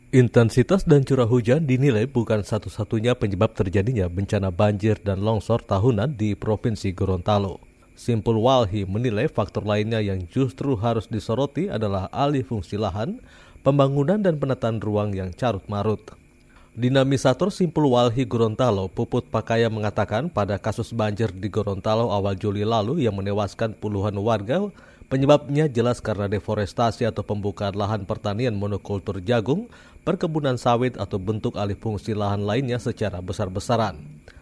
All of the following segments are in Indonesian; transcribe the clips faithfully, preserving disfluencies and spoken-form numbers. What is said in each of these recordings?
Intensitas dan curah hujan dinilai bukan satu-satunya penyebab terjadinya bencana banjir dan longsor tahunan di Provinsi Gorontalo. Simpul Walhi menilai faktor lainnya yang justru harus disoroti adalah alih fungsi lahan, pembangunan dan penataan ruang yang carut-marut. Dinamisator Simpul Walhi Gorontalo, Puput Pakaya mengatakan pada kasus banjir di Gorontalo awal Juli lalu yang menewaskan puluhan warga, penyebabnya jelas karena deforestasi atau pembukaan lahan pertanian monokultur jagung, perkebunan sawit atau bentuk alih fungsi lahan lainnya secara besar-besaran.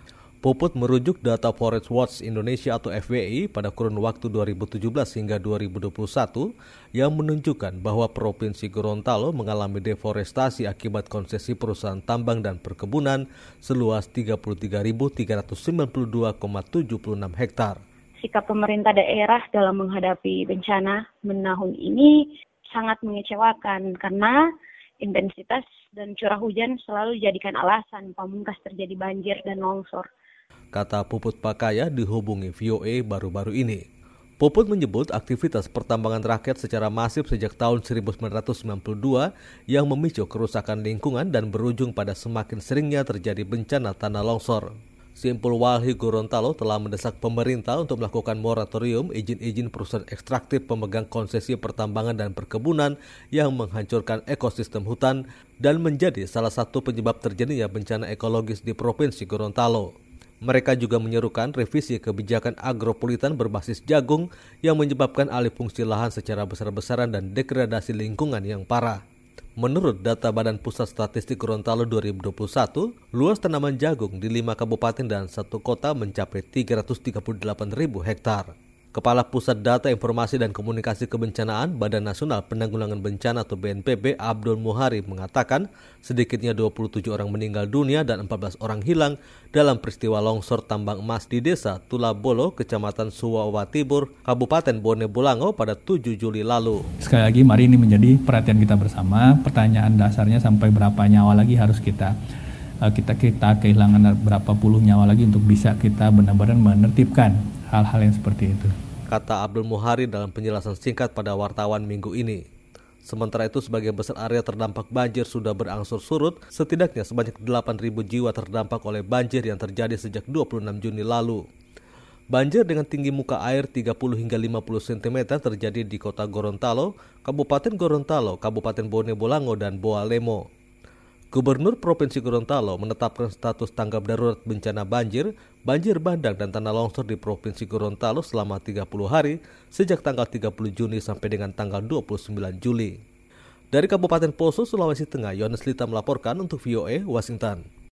Puput merujuk data Forest Watch Indonesia atau F W I pada kurun waktu dua ribu tujuh belas hingga dua ribu dua puluh satu yang menunjukkan bahwa Provinsi Gorontalo mengalami deforestasi akibat konsesi perusahaan tambang dan perkebunan seluas tiga puluh tiga ribu tiga ratus sembilan puluh dua koma tujuh enam hektar. Sikap pemerintah daerah dalam menghadapi bencana menahun ini sangat mengecewakan karena intensitas dan curah hujan selalu dijadikan alasan pamungkas terjadi banjir dan longsor. Kata Puput Pakaya dihubungi V O A baru-baru ini. Puput menyebut aktivitas pertambangan rakyat secara masif sejak tahun seribu sembilan ratus sembilan puluh dua yang memicu kerusakan lingkungan dan berujung pada semakin seringnya terjadi bencana tanah longsor. Simpul Walhi Gorontalo telah mendesak pemerintah untuk melakukan moratorium izin-izin perusahaan ekstraktif pemegang konsesi pertambangan dan perkebunan yang menghancurkan ekosistem hutan dan menjadi salah satu penyebab terjadinya bencana ekologis di Provinsi Gorontalo. Mereka juga menyerukan revisi kebijakan agropolitan berbasis jagung yang menyebabkan alih fungsi lahan secara besar-besaran dan degradasi lingkungan yang parah. Menurut data Badan Pusat Statistik Gorontalo dua ribu dua puluh satu, luas tanaman jagung di lima kabupaten dan satu kota mencapai tiga ratus tiga puluh delapan ribu hektar. Kepala Pusat Data Informasi dan Komunikasi Kebencanaan Badan Nasional Penanggulangan Bencana atau B N P B Abdul Muhari mengatakan sedikitnya dua puluh tujuh orang meninggal dunia dan empat belas orang hilang dalam peristiwa longsor tambang emas di Desa Tulabolo, Kecamatan Suwawa Tibur, Kabupaten Bone Bolango pada tujuh Juli lalu. Sekali lagi mari ini menjadi perhatian kita bersama. Pertanyaan dasarnya sampai berapa nyawa lagi harus kita kita kita kehilangan berapa puluh nyawa lagi untuk bisa kita benar-benar menertibkan hal-hal yang seperti itu. Kata Abdul Muhari dalam penjelasan singkat pada wartawan minggu ini. Sementara itu sebagian besar area terdampak banjir sudah berangsur surut, setidaknya sebanyak delapan ribu jiwa terdampak oleh banjir yang terjadi sejak dua puluh enam Juni lalu. Banjir dengan tinggi muka air tiga puluh hingga lima puluh sentimeter terjadi di kota Gorontalo, Kabupaten Gorontalo, Kabupaten Bone Bolango, dan Boalemo. Gubernur Provinsi Gorontalo menetapkan status tanggap darurat bencana banjir, banjir bandang dan tanah longsor di Provinsi Gorontalo selama tiga puluh hari sejak tanggal tiga puluh Juni sampai dengan tanggal dua puluh sembilan Juli. Dari Kabupaten Poso, Sulawesi Tengah, Yohanes Lita melaporkan untuk V O A Washington.